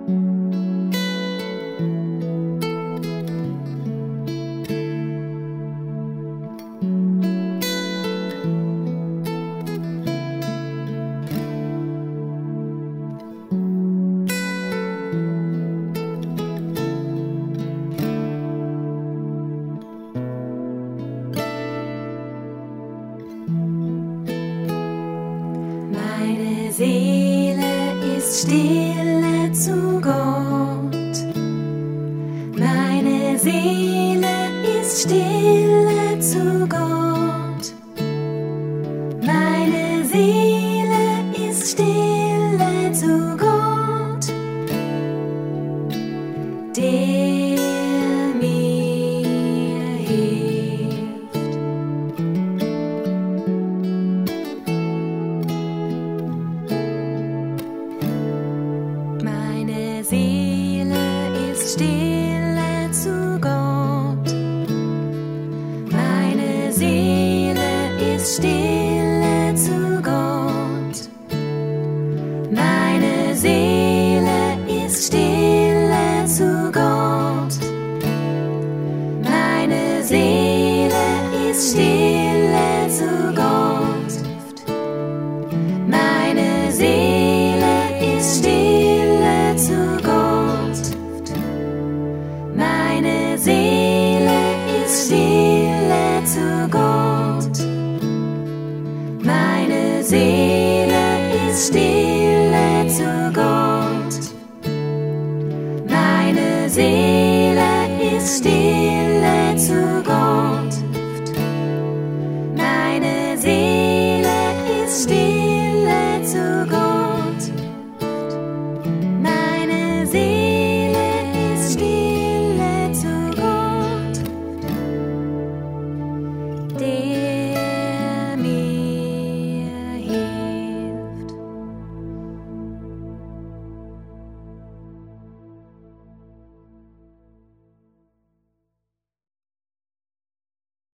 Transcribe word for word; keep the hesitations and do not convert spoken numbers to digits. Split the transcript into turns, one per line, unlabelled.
Meine Seele ist stille zu Gott. Meine Seele ist stille zu Gott. Meine Seele ist stille zu Gott, der mir hilft. Meine Seele ist stille zu Gott. Meine Seele ist stille zu Gott. Meine Seele ist stille zu Gott. Meine Seele ist stille zu Gott. Meine Seele ist stille zu Gott. Meine Seele ist stille zu Gott. Meine Seele ist stille.